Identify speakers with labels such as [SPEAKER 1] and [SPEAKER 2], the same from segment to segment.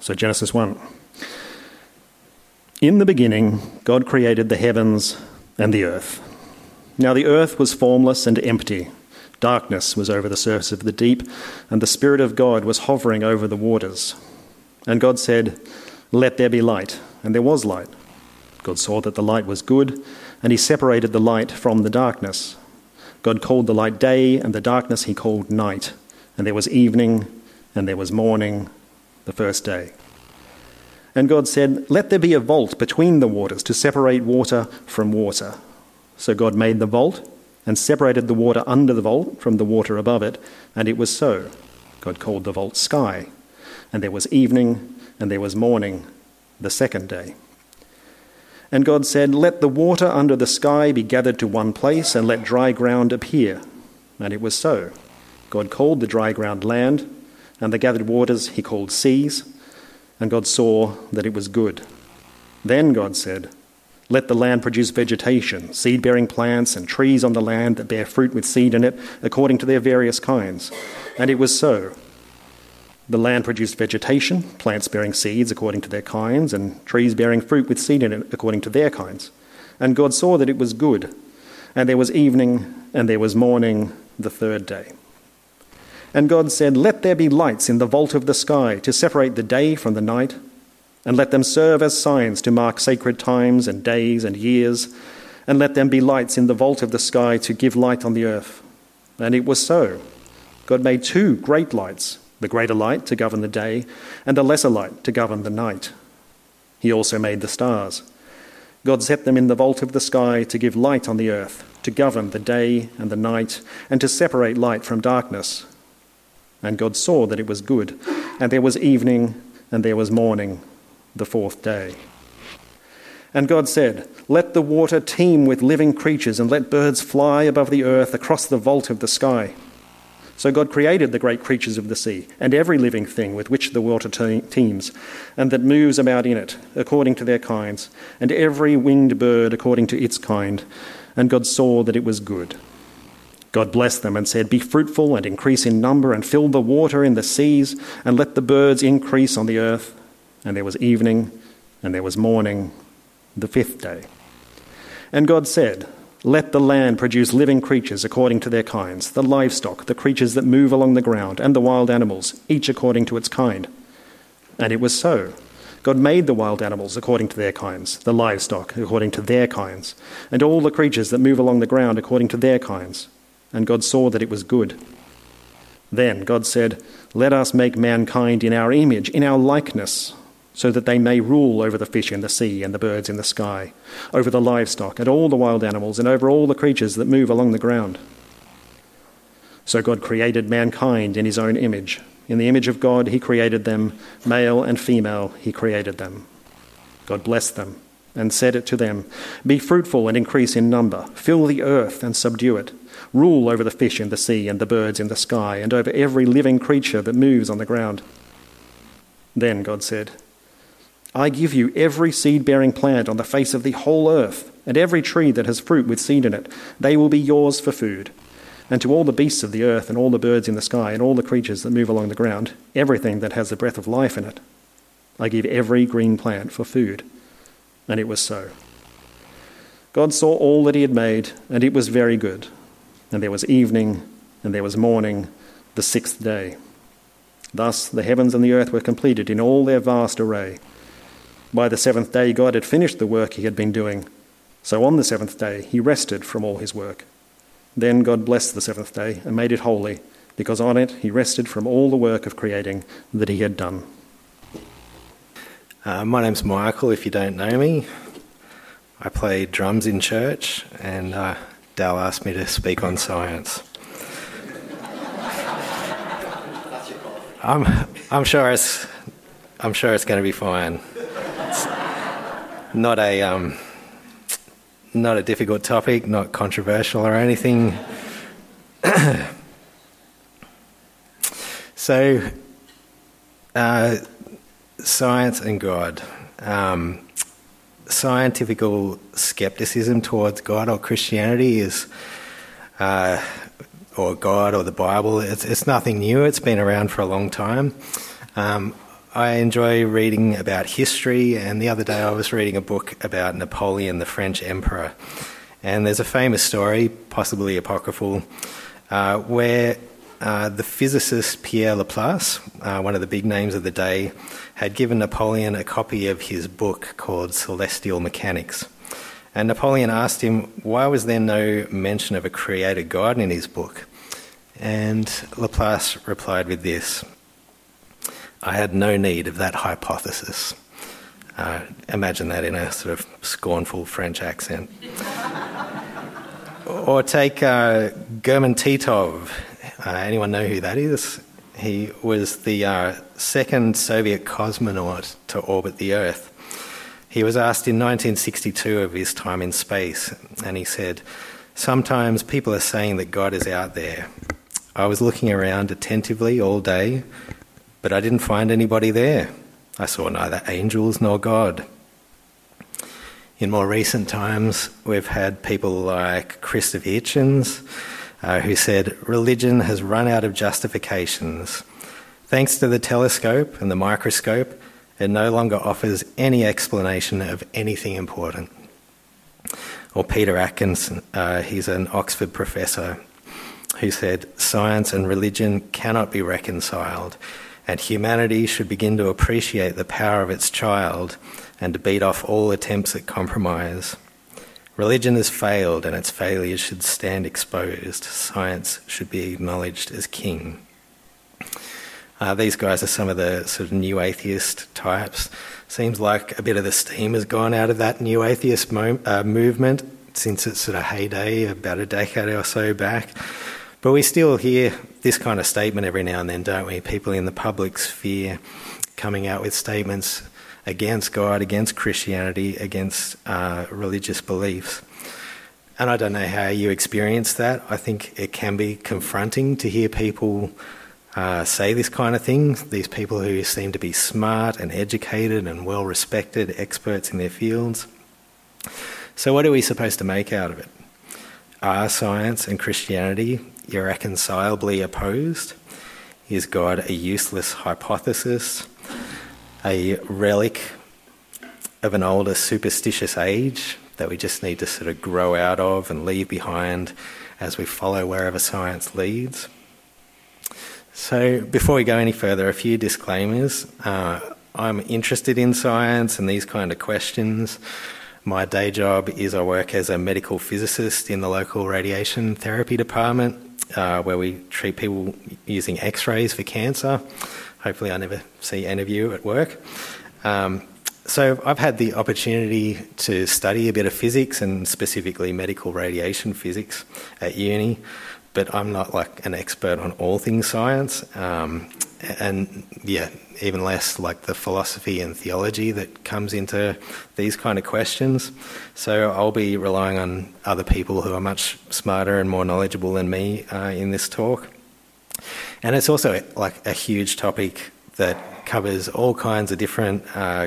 [SPEAKER 1] So Genesis 1. In the beginning, God created the heavens and the earth. Now the earth was formless and empty. Darkness was over the surface of the deep, and the Spirit of God was hovering over the waters. And God said, "Let there be light," and there was light. God saw that the light was good, and he separated the light from the darkness. God called the light day, and the darkness he called night. And there was evening, and there was morning, the first day. And God said, "Let there be a vault between the waters to separate water from water." So God made the vault and separated the water under the vault from the water above it, and it was so. God called the vault sky. And there was evening, and there was morning, the second day. And God said, "Let the water under the sky be gathered to one place, and let dry ground appear." And it was so. God called the dry ground land, and the gathered waters he called seas. And God saw that it was good. Then God said, "Let the land produce vegetation, seed-bearing plants, and trees on the land that bear fruit with seed in it, according to their various kinds." And it was so. The land produced vegetation, plants bearing seeds according to their kinds, and trees bearing fruit with seed in it according to their kinds. And God saw that it was good. And there was evening, and there was morning, the third day. And God said, "Let there be lights in the vault of the sky to separate the day from the night, and let them serve as signs to mark sacred times and days and years, and let them be lights in the vault of the sky to give light on the earth." And it was so. God made two great lights, the greater light to govern the day, and the lesser light to govern the night. He also made the stars. God set them in the vault of the sky to give light on the earth, to govern the day and the night, and to separate light from darkness. And God saw that it was good, and there was evening, and there was morning, the fourth day. And God said, "Let the water teem with living creatures, and let birds fly above the earth across the vault of the sky." So God created the great creatures of the sea, and every living thing with which the water teems, and that moves about in it, according to their kinds, and every winged bird according to its kind. And God saw that it was good. God blessed them and said, "Be fruitful and increase in number, and fill the water in the seas, and let the birds increase on the earth." And there was evening, and there was morning, the fifth day. And God said, "Let the land produce living creatures according to their kinds, the livestock, the creatures that move along the ground, and the wild animals, each according to its kind." And it was so. God made the wild animals according to their kinds, the livestock according to their kinds, and all the creatures that move along the ground according to their kinds. And God saw that it was good. Then God said, "Let us make mankind in our image, in our likeness, so that they may rule over the fish in the sea and the birds in the sky, over the livestock and all the wild animals, and over all the creatures that move along the ground." So God created mankind in his own image. In the image of God he created them, male and female he created them. God blessed them and said it to them, "Be fruitful and increase in number, fill the earth and subdue it. Rule over the fish in the sea and the birds in the sky, and over every living creature that moves on the ground." Then God said, "I give you every seed-bearing plant on the face of the whole earth, and every tree that has fruit with seed in it. They will be yours for food. And to all the beasts of the earth, and all the birds in the sky, and all the creatures that move along the ground, everything that has the breath of life in it, I give every green plant for food." And it was so. God saw all that he had made, and it was very good. And there was evening, and there was morning, the sixth day. Thus the heavens and the earth were completed in all their vast array. By the seventh day God had finished the work he had been doing. So on the seventh day he rested from all his work. Then God blessed the seventh day and made it holy, because on it he rested from all the work of creating that he had done.
[SPEAKER 2] My name's Michael, if you don't know me. I play drums in church, and Dal asked me to speak on science. I'm sure it's going to be fine. It's not a difficult topic, not controversial or anything. So, science and God. Scientific skepticism towards God or Christianity is, or God or the Bible, it's nothing new. It's been around for a long time. I enjoy reading about history, and the other day I was reading a book about Napoleon, the French emperor. And there's a famous story, possibly apocryphal, where the physicist Pierre Laplace, one of the big names of the day, had given Napoleon a copy of his book called Celestial Mechanics. And Napoleon asked him, why was there no mention of a creator God in his book? And Laplace replied with this: I had no need of that hypothesis. Imagine that in a sort of scornful French accent. Or take German Titov. Anyone know who that is? He was the second Soviet cosmonaut to orbit the Earth. He was asked in 1962 of his time in space, and he said, sometimes people are saying that God is out there. I was looking around attentively all day, but I didn't find anybody there. I saw neither angels nor God. In more recent times, we've had people like Christopher Hitchens, who said, religion has run out of justifications. Thanks to the telescope and the microscope, it no longer offers any explanation of anything important. Or Peter Atkinson, he's an Oxford professor, who said, science and religion cannot be reconciled, and humanity should begin to appreciate the power of its child and to beat off all attempts at compromise. Religion has failed, and its failures should stand exposed. Science should be acknowledged as king. These guys are some of the sort of new atheist types. Seems like a bit of the steam has gone out of that new atheist movement since its sort of heyday about a decade or so back. But we still hear this kind of statement every now and then, don't we? People in the public sphere coming out with statements against God, against Christianity, against religious beliefs. And I don't know how you experience that. I think it can be confronting to hear people say this kind of thing, these people who seem to be smart and educated and well-respected, experts in their fields. So what are we supposed to make out of it? Are science and Christianity irreconcilably opposed? Is God a useless hypothesis, a relic of an older superstitious age that we just need to sort of grow out of and leave behind as we follow wherever science leads? So before we go any further, a few disclaimers. I'm interested in science and these kind of questions. My day job is I work as a medical physicist in the local radiation therapy department, where we treat people using x-rays for cancer. Hopefully I never see any of you at work. So I've had the opportunity to study a bit of physics, and specifically medical radiation physics at uni, but I'm not like an expert on all things science, and even less like the philosophy and theology that comes into these kind of questions. So I'll be relying on other people who are much smarter and more knowledgeable than me in this talk. And it's also like a huge topic that covers all kinds of different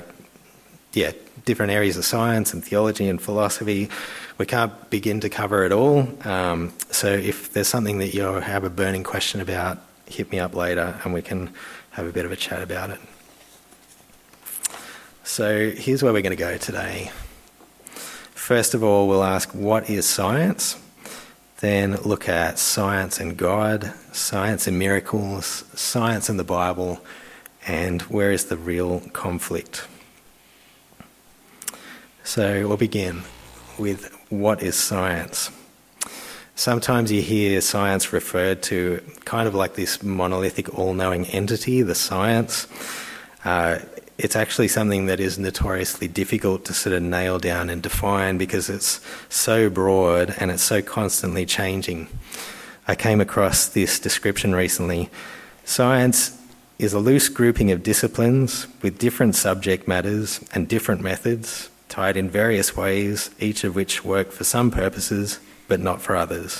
[SPEAKER 2] areas of science and theology and philosophy. We can't begin to cover it all. So if there's something that you have a burning question about, hit me up later and we can have a bit of a chat about it. So here's where we're going to go today. First of all, we'll ask, what is science? Then look at science and God, science and miracles, science and the Bible, and where is the real conflict? So we'll begin with what is science. Sometimes you hear science referred to kind of like this monolithic all-knowing entity, the science. It's actually something that is notoriously difficult to sort of nail down and define because it's so broad and it's so constantly changing. I came across this description recently. Science is a loose grouping of disciplines with different subject matters and different methods, tied in various ways, each of which work for some purposes, but not for others.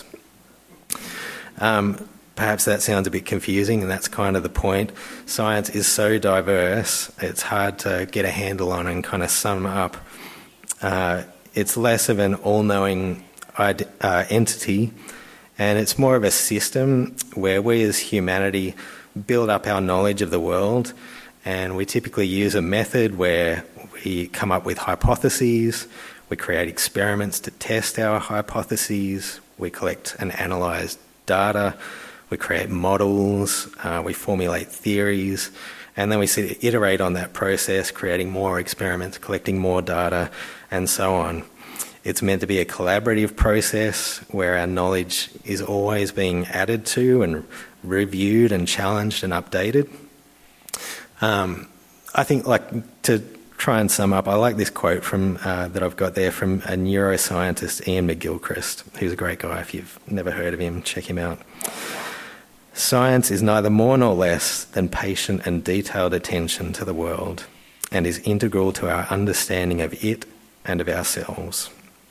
[SPEAKER 2] Perhaps that sounds a bit confusing, and that's kind of the point. Science is so diverse, it's hard to get a handle on and kind of sum up. It's less of an all-knowing entity, and it's more of a system where we as humanity build up our knowledge of the world And we typically use a method where we come up with hypotheses, we create experiments to test our hypotheses, we collect and analyse data, we create models, we formulate theories, and then we iterate on that process, creating more experiments, collecting more data, and so on. It's meant to be a collaborative process where our knowledge is always being added to and reviewed and challenged and updated. I think, to try and sum up, I like this quote from that I've got there from a neuroscientist, Ian McGilchrist, who's a great guy. If you've never heard of him, check him out. Science is neither more nor less than patient and detailed attention to the world, and is integral to our understanding of it and of ourselves.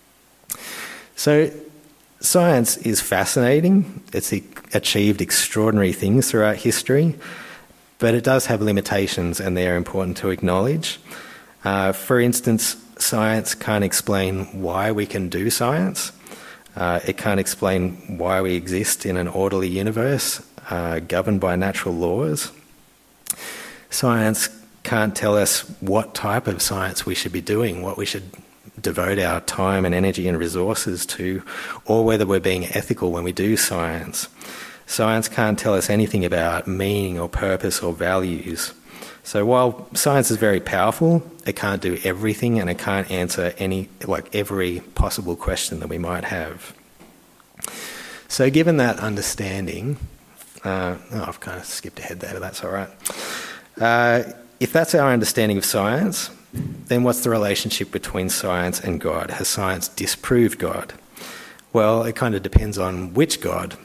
[SPEAKER 2] So, science is fascinating. It's achieved extraordinary things throughout history, but it does have limitations, and they're important to acknowledge. For instance, science can't explain why we can do science. It can't explain why we exist in an orderly universe governed by natural laws. Science can't tell us what type of science we should be doing, what we should devote our time and energy and resources to, or whether we're being ethical when we do science. Science can't tell us anything about meaning or purpose or values. So while science is very powerful, it can't do everything, and it can't answer every possible question that we might have. So given that understanding, I've kind of skipped ahead there, but that's all right. If that's our understanding of science, then what's the relationship between science and God? Has science disproved God? Well, it kind of depends on which God.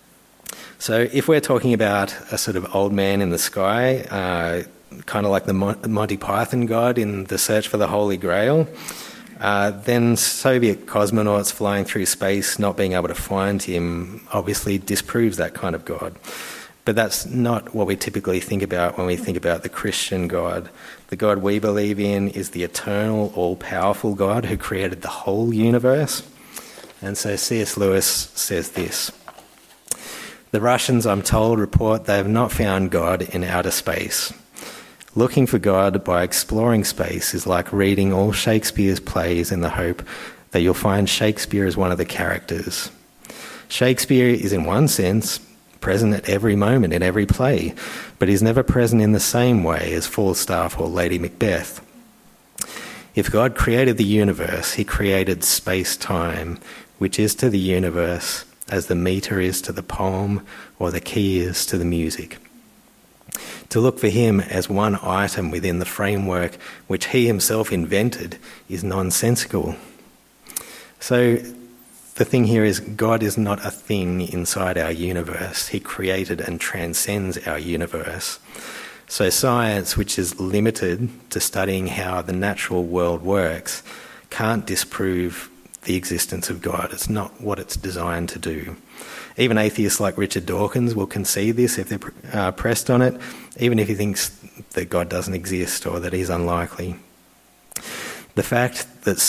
[SPEAKER 2] So if we're talking about a sort of old man in the sky, kind of like the Monty Python God in The Search for the Holy Grail, then Soviet cosmonauts flying through space not being able to find him obviously disproves that kind of God. But that's not what we typically think about when we think about the Christian God. The God we believe in is the eternal, all-powerful God who created the whole universe. And so C.S. Lewis says this: "The Russians, I'm told, report they have not found God in outer space. Looking for God by exploring space is like reading all Shakespeare's plays in the hope that you'll find Shakespeare as one of the characters. Shakespeare is, in one sense, present at every moment in every play, but he's never present in the same way as Falstaff or Lady Macbeth. If God created the universe, he created space-time, which is to the universe as the meter is to the poem or the key is to the music. To look for him as one item within the framework which he himself invented is nonsensical." So the thing here is, God is not a thing inside our universe. He created and transcends our universe. So science, which is limited to studying how the natural world works, can't disprove the existence of God. It's not what it's designed to do. Even atheists like Richard Dawkins will concede this if they're pressed on it, even if he thinks that God doesn't exist or that he's unlikely. The fact is,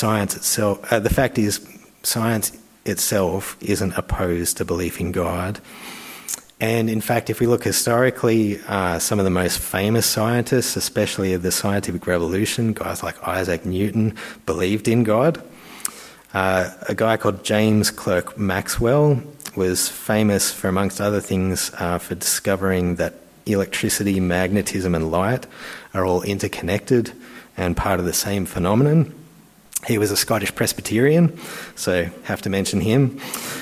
[SPEAKER 2] science itself isn't opposed to belief in God. And in fact, if we look historically, some of the most famous scientists, especially of the scientific revolution, guys like Isaac Newton, believed in God. A guy called James Clerk Maxwell was famous for, amongst other things, for discovering that electricity, magnetism and light are all interconnected and part of the same phenomenon. He was a Scottish Presbyterian, so have to mention him.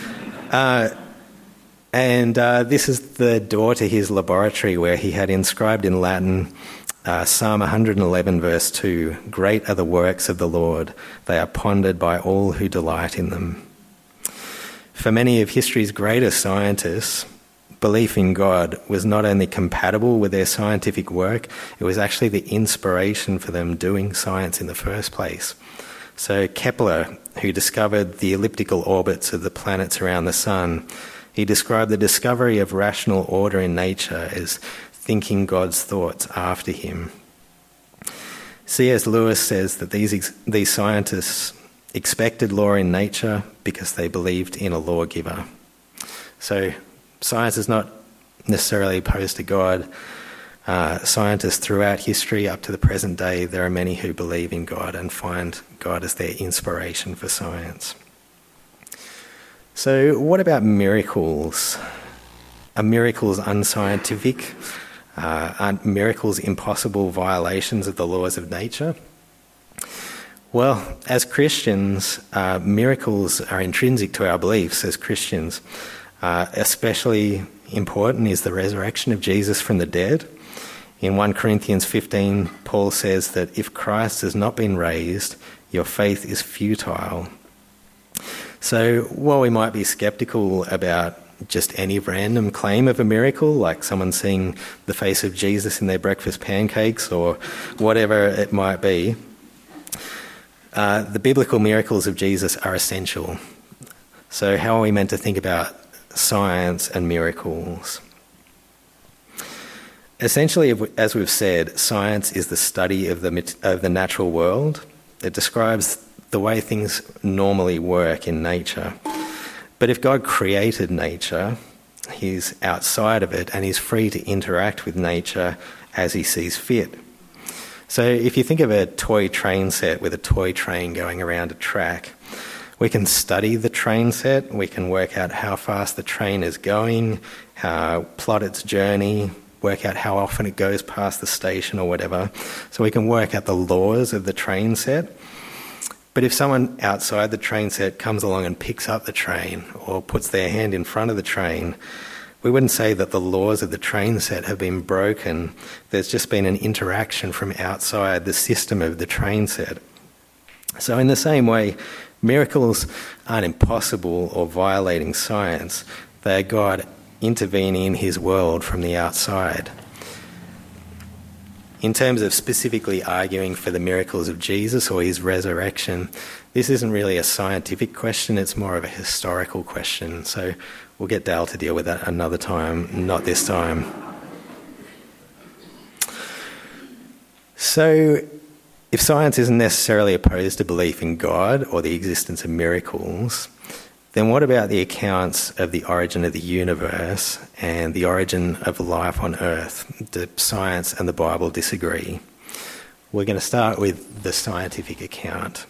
[SPEAKER 2] And this is the door to his laboratory, where he had inscribed in Latin Psalm 111 verse 2, "Great are the works of the Lord, they are pondered by all who delight in them." For many of history's greatest scientists, belief in God was not only compatible with their scientific work, it was actually the inspiration for them doing science in the first place. So Kepler, who discovered the elliptical orbits of the planets around the sun, he described the discovery of rational order in nature as thinking God's thoughts after him. C.S. Lewis says that these scientists expected law in nature because they believed in a lawgiver. So science is not necessarily opposed to God. Scientists throughout history up to the present day, there are many who believe in God and find God as their inspiration for science. So what about miracles? Are miracles unscientific? Aren't miracles impossible violations of the laws of nature? Well, as Christians, miracles are intrinsic to our beliefs as Christians. Especially important is the resurrection of Jesus from the dead. In 1 Corinthians 15, Paul says that if Christ has not been raised, your faith is futile. So while we might be sceptical about just any random claim of a miracle, like someone seeing the face of Jesus in their breakfast pancakes or whatever it might be, the biblical miracles of Jesus are essential. So how are we meant to think about science and miracles? Essentially, as we've said, science is the study of the natural world. It describes the way things normally work in nature. But if God created nature, he's outside of it and he's free to interact with nature as he sees fit. So if you think of a toy train set with a toy train going around a track, we can study the train set, we can work out how fast the train is going, plot its journey, work out how often it goes past the station or whatever. So we can work out the laws of the train set. But if someone outside the train set comes along and picks up the train or puts their hand in front of the train, we wouldn't say that the laws of the train set have been broken. There's just been an interaction from outside the system of the train set. So in the same way, miracles aren't impossible or violating science. They are God intervening in his world from the outside. In terms of specifically arguing for the miracles of Jesus or his resurrection, this isn't really a scientific question, it's more of a historical question. So we'll get Dale to deal with that another time, not this time. So if science isn't necessarily opposed to belief in God or the existence of miracles, then what about the accounts of the origin of the universe and the origin of life on Earth? Do science and the Bible disagree? We're going to start with the scientific account.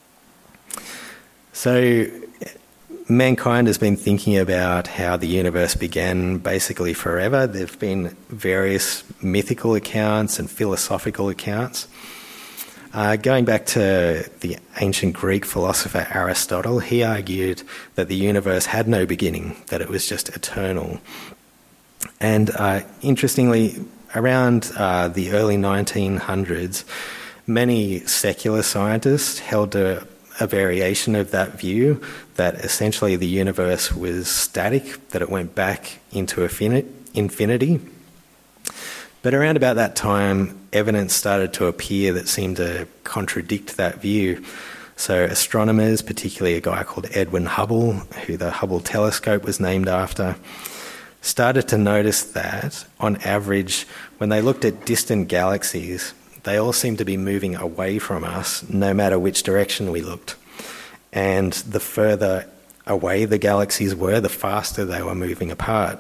[SPEAKER 2] So mankind has been thinking about how the universe began basically forever. There have been various mythical accounts and philosophical accounts. Going back to the ancient Greek philosopher Aristotle, he argued that the universe had no beginning, that it was just eternal. And interestingly, around the early 1900s, many secular scientists held a variation of that view, that essentially the universe was static, that it went back into infinity. But around about that time, evidence started to appear that seemed to contradict that view. So astronomers, particularly a guy called Edwin Hubble, who the Hubble telescope was named after, started to notice that, on average, when they looked at distant galaxies, they all seemed to be moving away from us, no matter which direction we looked. And the further away the galaxies were, the faster they were moving apart.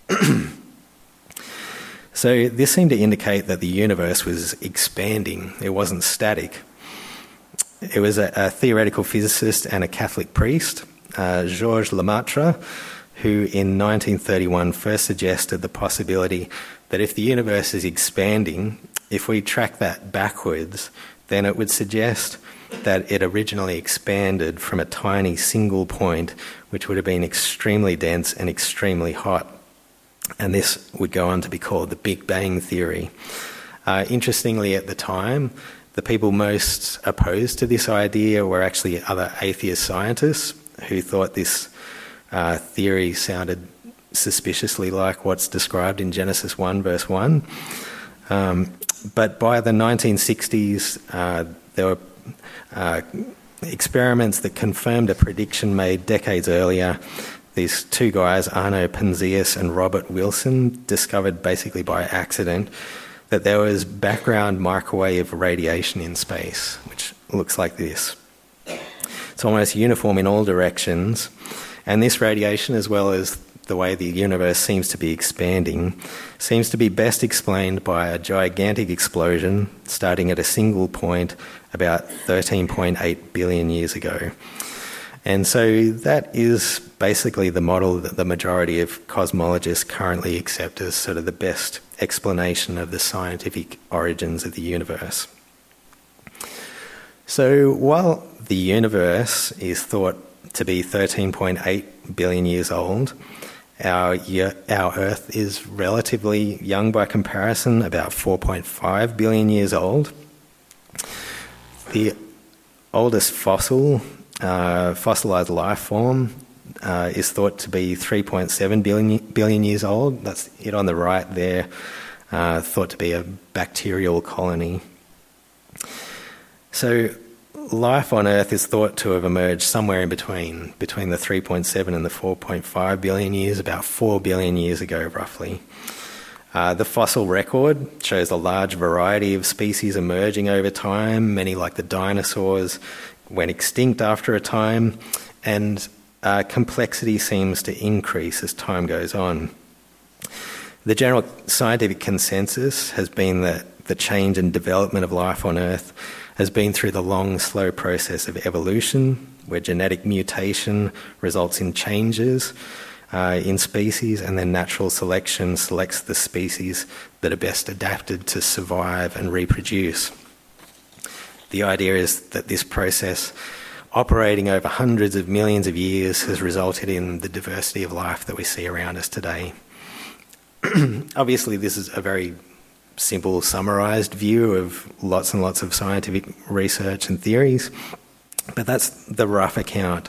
[SPEAKER 2] So this seemed to indicate that the universe was expanding. It wasn't static. It was a theoretical physicist and a Catholic priest, Georges Lemaitre, who in 1931 first suggested the possibility that if the universe is expanding, if we track that backwards, then it would suggest that it originally expanded from a tiny single point, which would have been extremely dense and extremely hot. And this would go on to be called the Big Bang Theory. Interestingly, at the time, the people most opposed to this idea were actually other atheist scientists who thought this theory sounded suspiciously like what's described in Genesis 1, verse 1. But by the 1960s, there were experiments that confirmed a prediction made decades earlier. These two guys, Arno Penzias and Robert Wilson, discovered basically by accident that there was background microwave radiation in space, which looks like this. It's almost uniform in all directions. And this radiation, as well as the way the universe seems to be expanding, seems to be best explained by a gigantic explosion starting at a single point about 13.8 billion years ago. And so that is basically the model that the majority of cosmologists currently accept as sort of the best explanation of the scientific origins of the universe. So while the universe is thought to be 13.8 billion years old, our Earth is relatively young by comparison, about 4.5 billion years old. The oldest fossilized life form is thought to be 3.7 billion years old. That's it on the right there, thought to be a bacterial colony. So life on Earth is thought to have emerged somewhere in between the 3.7 and the 4.5 billion years, about 4 billion years ago roughly. The fossil record shows a large variety of species emerging over time. Many, like the dinosaurs, went extinct after a time, and complexity seems to increase as time goes on. The general scientific consensus has been that the change and development of life on Earth has been through the long, slow process of evolution, where genetic mutation results in changes in species, and then natural selection selects the species that are best adapted to survive and reproduce. The idea is that this process, operating over hundreds of millions of years, has resulted in the diversity of life that we see around us today. Obviously, this is a very simple, summarised view of lots and lots of scientific research and theories, but that's the rough account.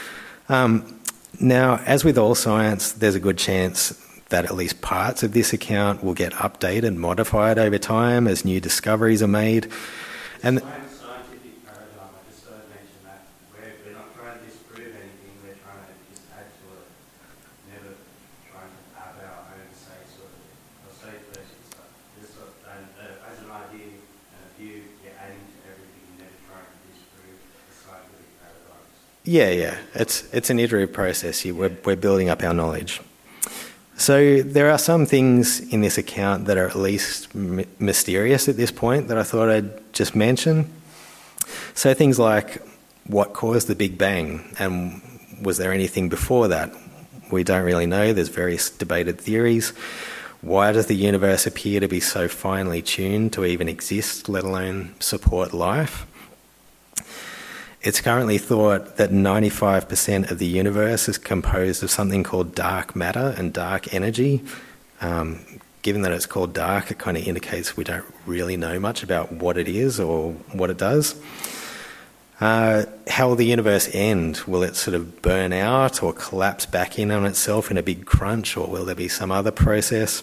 [SPEAKER 2] Now, as with all science, there's a good chance that at least parts of this account will get updated and modified over time as new discoveries are made. And
[SPEAKER 3] scientific paradigm, I just mentioned that we're not trying to disprove anything, we're trying to just add to it, never trying to have our own say flesh and stuff. As an idea and a view, you're adding to everything, never trying to disprove the scientific paradigms.
[SPEAKER 2] Yeah. It's an iterative process. We're building up our knowledge. So there are some things in this account that are at least mysterious at this point that I thought I'd just mention. So things like, what caused the Big Bang, and was there anything before that? We don't really know. There's various debated theories. Why does the universe appear to be so finely tuned to even exist, let alone support life? It's currently thought that 95% of the universe is composed of something called dark matter and dark energy. Given that it's called dark, it kind of indicates we don't really know much about what it is or what it does. How will the universe end? Will it sort of burn out or collapse back in on itself in a big crunch, or will there be some other process?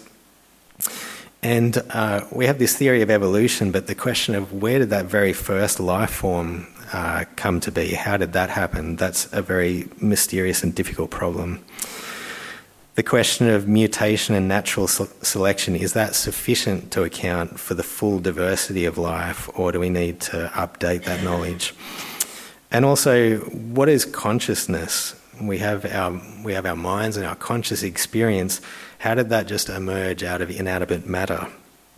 [SPEAKER 2] And we have this theory of evolution, but the question of where did that very first life form come to be? How did that happen? That's a very mysterious and difficult problem. The question of mutation and natural selection, is that sufficient to account for the full diversity of life, or do we need to update that knowledge? And also, what is consciousness? We have our minds and our conscious experience. How did that just emerge out of inanimate matter?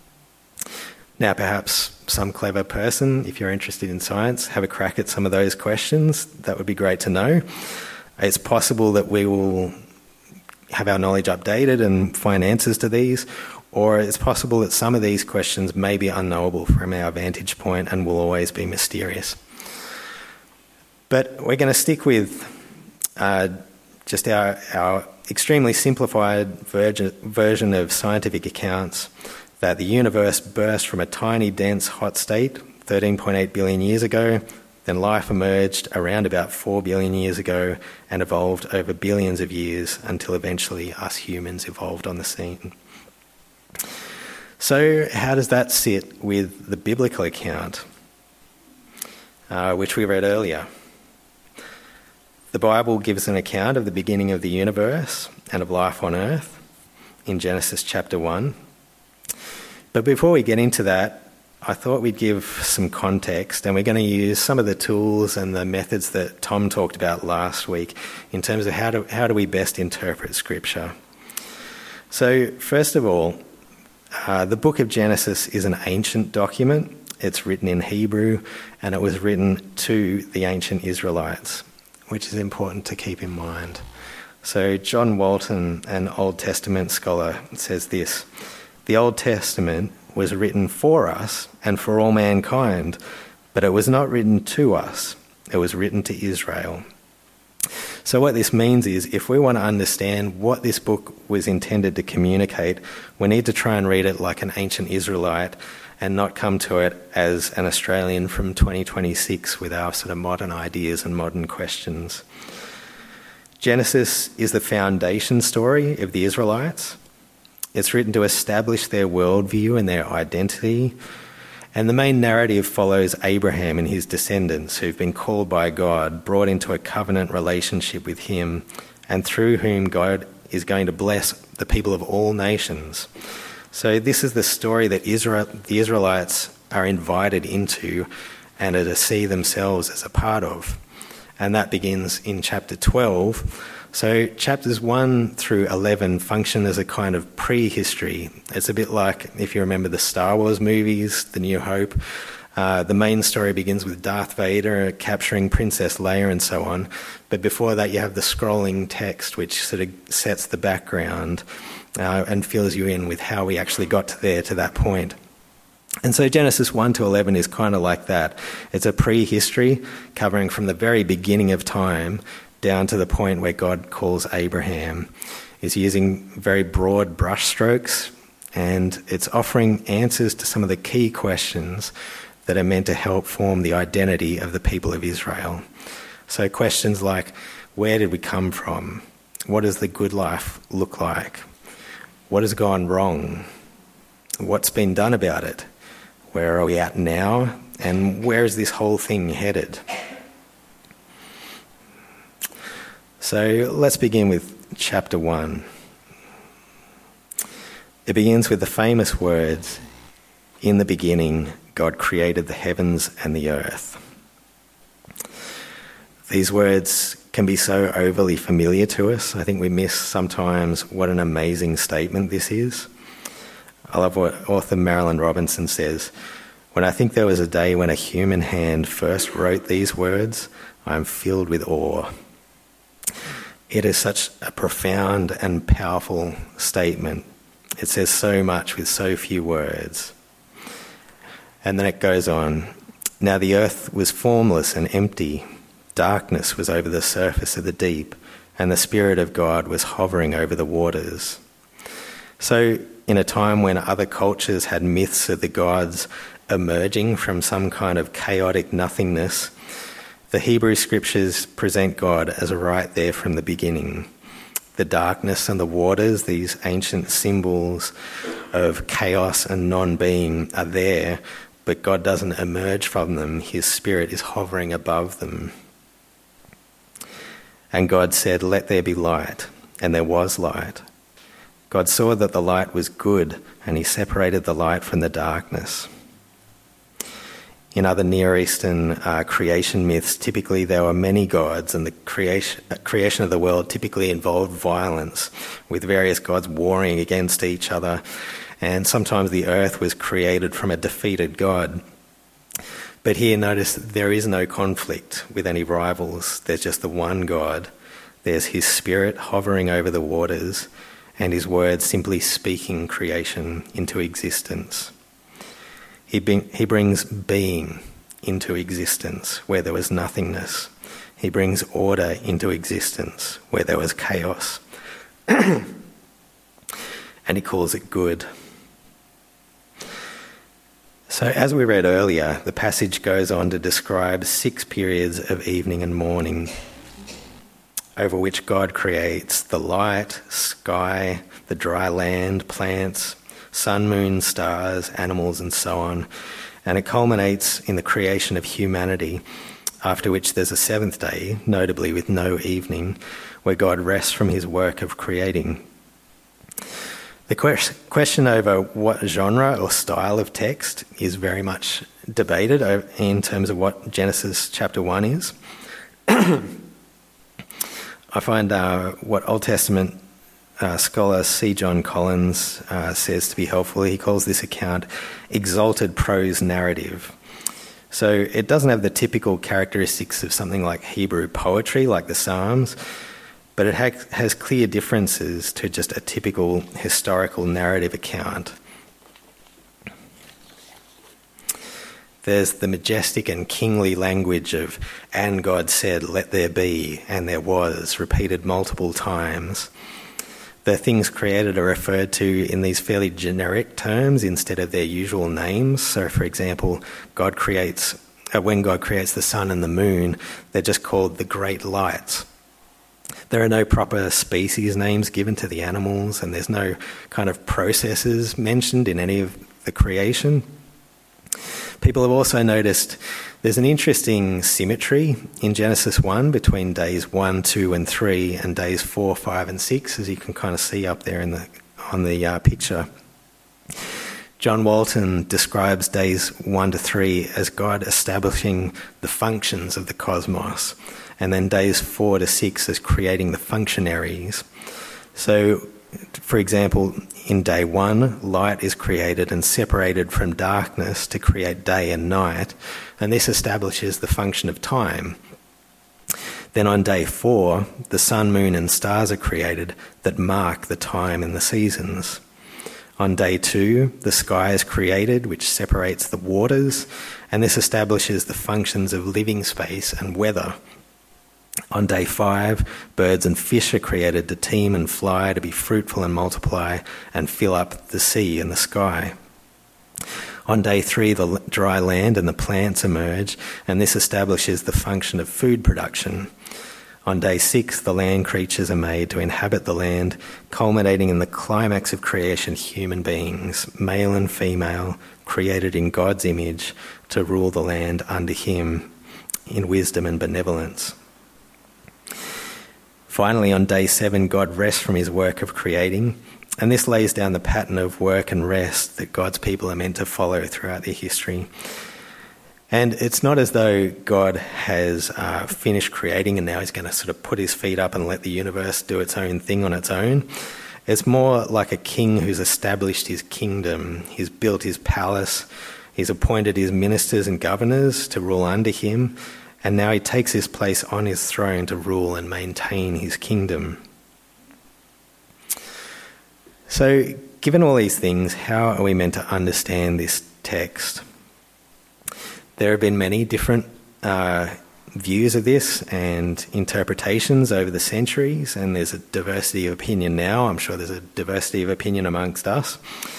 [SPEAKER 2] Now, perhaps some clever person, if you're interested in science, have a crack at some of those questions. That would be great to know. It's possible that we will have our knowledge updated and find answers to these, or it's possible that some of these questions may be unknowable from our vantage point and will always be mysterious. But we're going to stick with just our extremely simplified version of scientific accounts that the universe burst from a tiny, dense, hot state 13.8 billion years ago, then life emerged around about 4 billion years ago and evolved over billions of years until eventually us humans evolved on the scene. So how does that sit with the biblical account, which we read earlier? The Bible gives an account of the beginning of the universe and of life on earth in Genesis chapter 1. But before we get into that, I thought we'd give some context, and we're going to use some of the tools and the methods that Tom talked about last week in terms of how do we best interpret Scripture. So, first of all, the book of Genesis is an ancient document. It's written in Hebrew, and it was written to the ancient Israelites, which is important to keep in mind. So John Walton, an Old Testament scholar, says this: "The Old Testament was written for us and for all mankind, but it was not written to us. It was written to Israel." So what this means is, if we want to understand what this book was intended to communicate, we need to try and read it like an ancient Israelite and not come to it as an Australian from 2026 with our sort of modern ideas and modern questions. Genesis is the foundation story of the Israelites. It's written to establish their worldview and their identity. And the main narrative follows Abraham and his descendants who've been called by God, brought into a covenant relationship with him, and through whom God is going to bless the people of all nations. So this is the story that the Israelites are invited into and are to see themselves as a part of. And that begins in chapter 12. So chapters 1 through 11 function as a kind of prehistory. It's a bit like, if you remember the Star Wars movies, The New Hope, the main story begins with Darth Vader capturing Princess Leia and so on. But before that, you have the scrolling text, which sort of sets the background and fills you in with how we actually got to that point. And so Genesis 1 to 11 is kind of like that. It's a prehistory covering from the very beginning of time down to the point where God calls Abraham. It's using very broad brushstrokes, and it's offering answers to some of the key questions that are meant to help form the identity of the people of Israel. So questions like, where did we come from? What does the good life look like? What has gone wrong? What's been done about it? Where are we at now? And where is this whole thing headed? So let's begin with chapter 1. It begins with the famous words, "In the beginning, God created the heavens and the earth." These words can be so overly familiar to us. I think we miss sometimes what an amazing statement this is. I love what author Marilyn Robinson says: "When I think there was a day when a human hand first wrote these words, I am filled with awe." It is such a profound and powerful statement. It says so much with so few words. And then it goes on. "Now the earth was formless and empty. Darkness was over the surface of the deep, and the Spirit of God was hovering over the waters." So in a time when other cultures had myths of the gods emerging from some kind of chaotic nothingness, the Hebrew scriptures present God as right there from the beginning. The darkness and the waters, these ancient symbols of chaos and non-being, are there, but God doesn't emerge from them. His Spirit is hovering above them. "And God said, 'Let there be light,' and there was light. God saw that the light was good, and he separated the light from the darkness." In other Near Eastern creation myths, typically there were many gods, and the creation of the world typically involved violence, with various gods warring against each other, and sometimes the earth was created from a defeated god. But here, notice there is no conflict with any rivals. There's just the one God. There's his Spirit hovering over the waters, and his word simply speaking creation into existence. He brings being into existence where there was nothingness. He brings order into existence where there was chaos. And he calls it good. So as we read earlier, the passage goes on to describe 6 periods of evening and morning, over which God creates the light, sky, the dry land, plants, sun, moon, stars, animals, and so on. And it culminates in the creation of humanity, after which there's a 7th day, notably with no evening, where God rests from his work of creating. The question over what genre or style of text is very much debated in terms of what Genesis chapter 1 is. I find what Old Testament scholar C. John Collins says to be helpful. He calls this account exalted prose narrative. So it doesn't have the typical characteristics of something like Hebrew poetry, like the Psalms, but it has clear differences to just a typical historical narrative account. There's the majestic and kingly language of, "And God said, let there be, and there was," repeated multiple times. The things created are referred to in these fairly generic terms instead of their usual names. So, for example, when God creates the sun and the moon, they're just called the great lights. There are no proper species names given to the animals, and there's no kind of processes mentioned in any of the creation. People have also noticed there's an interesting symmetry in Genesis 1 between days 1, 2 and 3 and days 4, 5 and 6, as you can kind of see up there on the picture. John Walton describes days 1 to 3 as God establishing the functions of the cosmos, and then days 4 to 6 as creating the functionaries. So, for example, in day 1, light is created and separated from darkness to create day and night, and this establishes the function of time. Then on day 4, the sun, moon and stars are created that mark the time and the seasons. On day 2, the sky is created, which separates the waters, and this establishes the functions of living space and weather. On day 5, birds and fish are created to teem and fly, to be fruitful and multiply, and fill up the sea and the sky. On day 3, the dry land and the plants emerge, and this establishes the function of food production. On day 6, the land creatures are made to inhabit the land, culminating in the climax of creation, human beings, male and female, created in God's image, to rule the land under him in wisdom and benevolence. Finally, on day 7, God rests from his work of creating, and this lays down the pattern of work and rest that God's people are meant to follow throughout their history. And it's not as though God has finished creating and now he's going to sort of put his feet up and let the universe do its own thing on its own. It's more like a king who's established his kingdom. He's built his palace. He's appointed his ministers and governors to rule under him. And now he takes his place on his throne to rule and maintain his kingdom. So, given all these things, how are we meant to understand this text? There have been many different views of this and interpretations over the centuries, and there's a diversity of opinion now. I'm sure there's a diversity of opinion amongst us.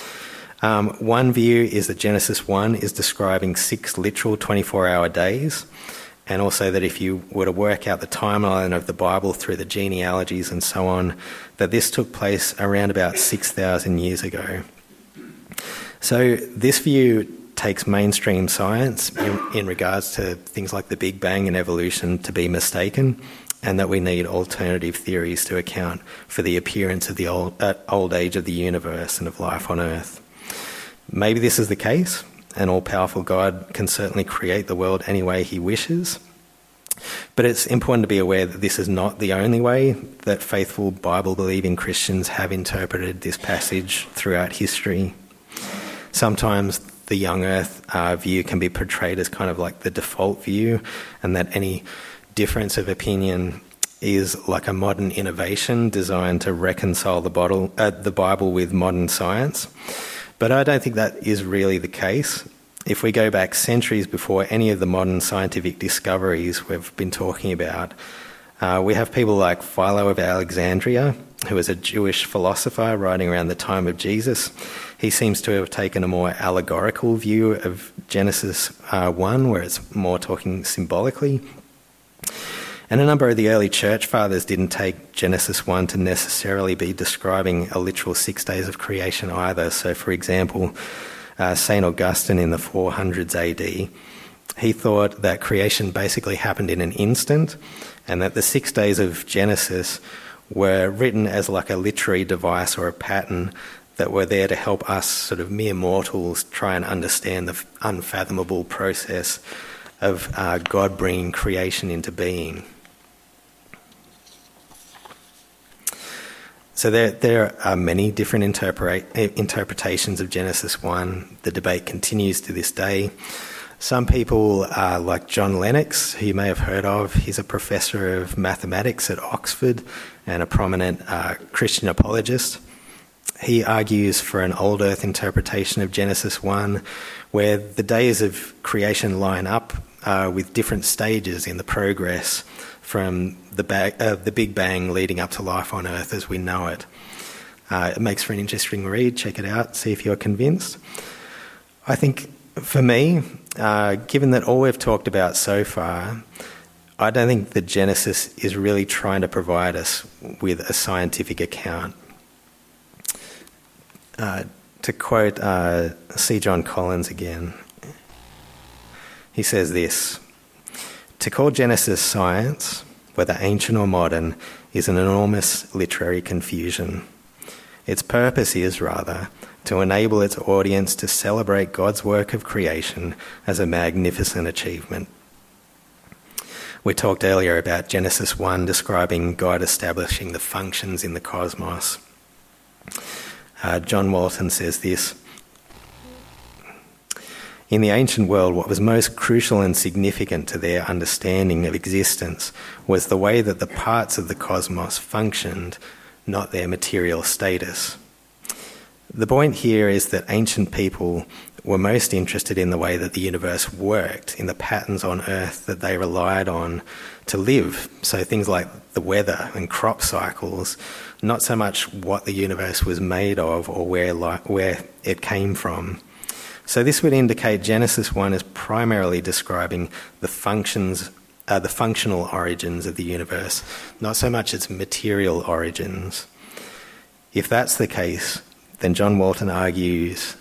[SPEAKER 2] One view is that Genesis 1 is describing 6 literal 24-hour days, and also that if you were to work out the timeline of the Bible through the genealogies and so on, that this took place around about 6,000 years ago. So this view takes mainstream science in regards to things like the Big Bang and evolution to be mistaken, and that we need alternative theories to account for the appearance of the old age of the universe and of life on Earth. Maybe this is the case. An all-powerful God can certainly create the world any way he wishes. But it's important to be aware that this is not the only way that faithful Bible-believing Christians have interpreted this passage throughout history. Sometimes the young Earth view can be portrayed as kind of like the default view, and that any difference of opinion is like a modern innovation designed to reconcile the Bible with modern science. But I don't think that is really the case. If we go back centuries before any of the modern scientific discoveries we've been talking about, we have people like Philo of Alexandria, who was a Jewish philosopher writing around the time of Jesus. He seems to have taken a more allegorical view of Genesis 1, where it's more talking symbolically. And a number of the early church fathers didn't take Genesis 1 to necessarily be describing a literal 6 days of creation either. So, for example, St. Augustine in the 400s AD, he thought that creation basically happened in an instant, and that the 6 days of Genesis were written as like a literary device or a pattern that were there to help us sort of mere mortals try and understand the unfathomable process of God bringing creation into being. So there are many different interpretations of Genesis 1. The debate continues to this day. Some people like John Lennox, who you may have heard of. He's a professor of mathematics at Oxford and a prominent Christian apologist. He argues for an old earth interpretation of Genesis 1, where the days of creation line up with different stages in the progress from the Big Bang leading up to life on Earth as we know it. It makes for an interesting read. Check it out, see if you're convinced. I think, for me, given that all we've talked about so far, I don't think that Genesis is really trying to provide us with a scientific account. To quote C. John Collins again, he says this: "To call Genesis science, whether ancient or modern, is an enormous literary confusion. Its purpose is, rather, to enable its audience to celebrate God's work of creation as a magnificent achievement." We talked earlier about Genesis 1 describing God establishing the functions in the cosmos. John Walton says this: "In the ancient world, what was most crucial and significant to their understanding of existence was the way that the parts of the cosmos functioned, not their material status. The point here is that ancient people were most interested in the way that the universe worked, in the patterns on Earth that they relied on to live. So things like the weather and crop cycles, not so much what the universe was made of or where it came from. So this would indicate Genesis 1 is primarily describing the functional origins of the universe, not so much its material origins. If that's the case, then John Walton argues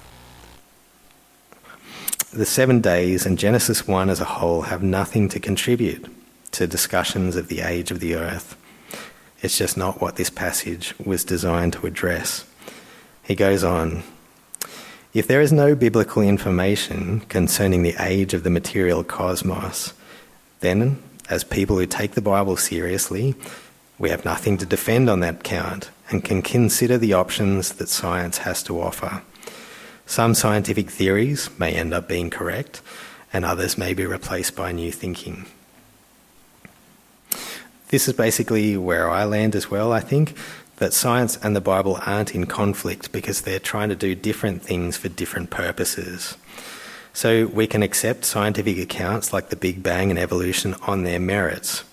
[SPEAKER 2] the 7 days and Genesis 1 as a whole have nothing to contribute to discussions of the age of the earth. It's just not what this passage was designed to address." He goes on, "If there is no biblical information concerning the age of the material cosmos, then, as people who take the Bible seriously, we have nothing to defend on that count and can consider the options that science has to offer. Some scientific theories may end up being correct, and others may be replaced by new thinking." This is basically where I land as well, I think, that science and the Bible aren't in conflict because they're trying to do different things for different purposes. So we can accept scientific accounts like the Big Bang and evolution on their merits.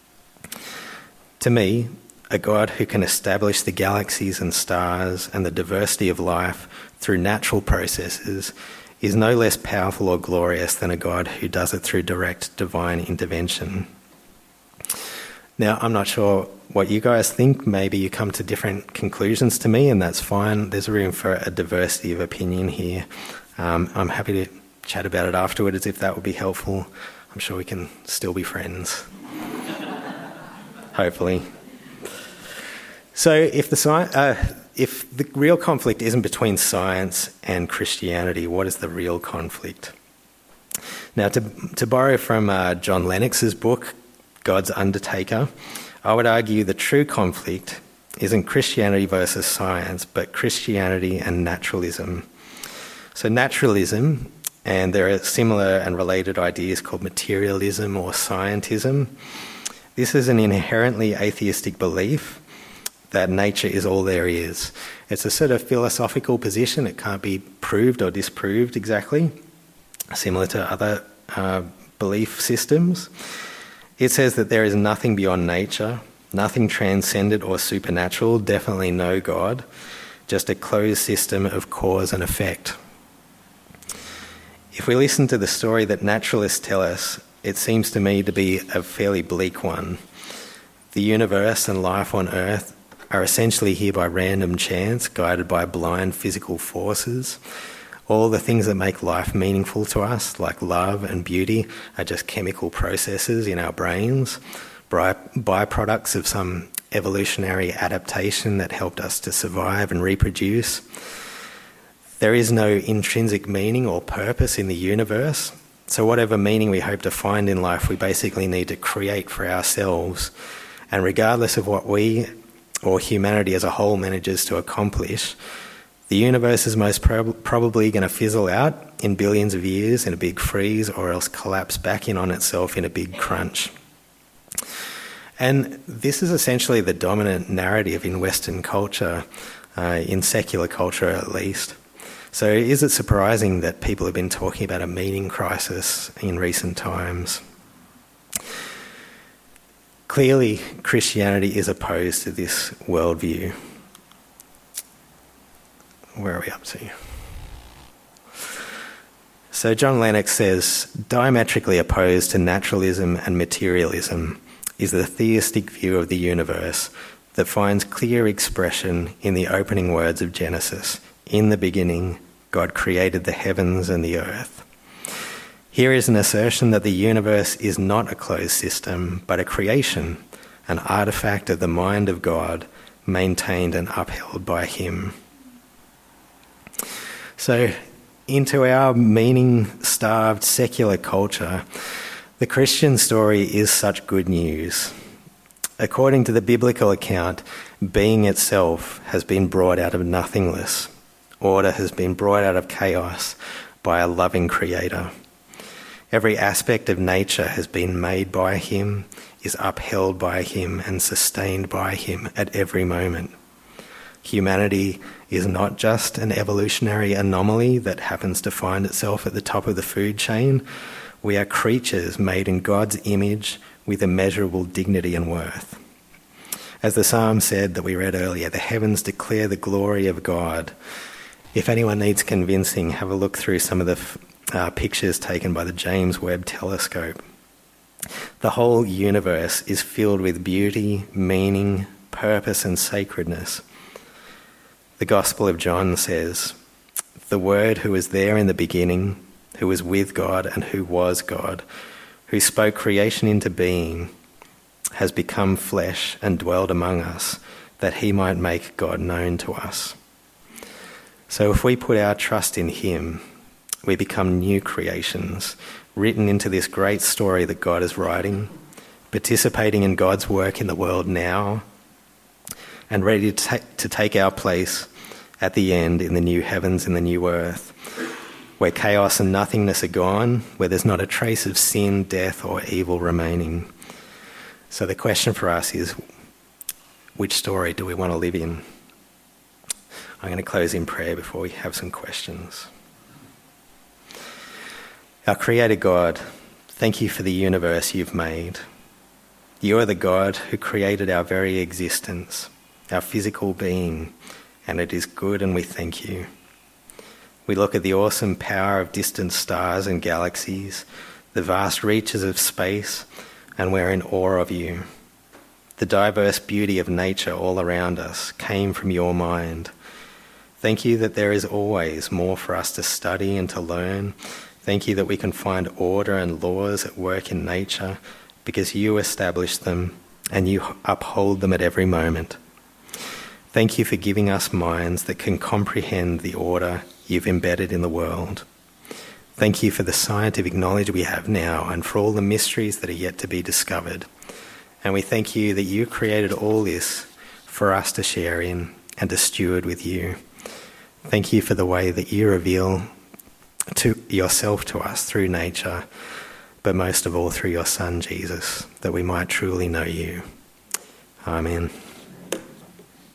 [SPEAKER 2] To me, a God who can establish the galaxies and stars and the diversity of life through natural processes is no less powerful or glorious than a God who does it through direct divine intervention. Now, I'm not sure what you guys think. Maybe you come to different conclusions to me, and that's fine. There's room for a diversity of opinion here. I'm happy to chat about it afterwards if that would be helpful. I'm sure we can still be friends. Hopefully. So if the real conflict isn't between science and Christianity, what is the real conflict? Now, to borrow from John Lennox's book, God's Undertaker, I would argue the true conflict isn't Christianity versus science, but Christianity and naturalism. So naturalism, and there are similar and related ideas called materialism or scientism. This is an inherently atheistic belief that nature is all there is. It's a sort of philosophical position. It can't be proved or disproved exactly, similar to other belief systems. It says that there is nothing beyond nature, nothing transcendent or supernatural, definitely no God, just a closed system of cause and effect. If we listen to the story that naturalists tell us, it seems to me to be a fairly bleak one. The universe and life on Earth are essentially here by random chance, guided by blind physical forces. All the things that make life meaningful to us, like love and beauty, are just chemical processes in our brains, byproducts of some evolutionary adaptation that helped us to survive and reproduce. There is no intrinsic meaning or purpose in the universe. So whatever meaning we hope to find in life, we basically need to create for ourselves. And regardless of what we or humanity as a whole manages to accomplish, the universe is most probably going to fizzle out in billions of years in a big freeze, or else collapse back in on itself in a big crunch. And this is essentially the dominant narrative in Western culture, in secular culture at least. So is it surprising that people have been talking about a meaning crisis in recent times? Clearly, Christianity is opposed to this worldview. Where are we up to? So John Lennox says, diametrically opposed to naturalism and materialism is the theistic view of the universe that finds clear expression in the opening words of Genesis. In the beginning, God created the heavens and the earth. Here is an assertion that the universe is not a closed system, but a creation, an artifact of the mind of God, maintained and upheld by him. So, into our meaning-starved secular culture, the Christian story is such good news. According to the biblical account, being itself has been brought out of nothingness. Order has been brought out of chaos by a loving creator. Every aspect of nature has been made by him, is upheld by him, and sustained by him at every moment. Humanity is not just an evolutionary anomaly that happens to find itself at the top of the food chain. We are creatures made in God's image with immeasurable dignity and worth. As the psalm said that we read earlier, the heavens declare the glory of God. If anyone needs convincing, have a look through some of the pictures taken by the James Webb Telescope. The whole universe is filled with beauty, meaning, purpose, and sacredness. The Gospel of John says, "The Word who was there in the beginning, who was with God and who was God, who spoke creation into being, has become flesh and dwelled among us, that he might make God known to us." So if we put our trust in him, we become new creations, written into this great story that God is writing, participating in God's work in the world now, and ready to take our place at the end in the new heavens and the new earth, where chaos and nothingness are gone, where there's not a trace of sin, death, or evil remaining. So the question for us is, which story do we want to live in? I'm going to close in prayer before we have some questions. Our Creator God, thank you for the universe you've made. You are the God who created our very existence, our physical being, and it is good, and we thank you. We look at the awesome power of distant stars and galaxies, the vast reaches of space, and we're in awe of you. The diverse beauty of nature all around us came from your mind. Thank you that there is always more for us to study and to learn. Thank you that we can find order and laws at work in nature because you established them and you uphold them at every moment. Thank you for giving us minds that can comprehend the order you've embedded in the world. Thank you for the scientific knowledge we have now and for all the mysteries that are yet to be discovered. And we thank you that you created all this for us to share in and to steward with you. Thank you for the way that you reveal to yourself to us through nature, but most of all through your Son, Jesus, that we might truly know you. Amen.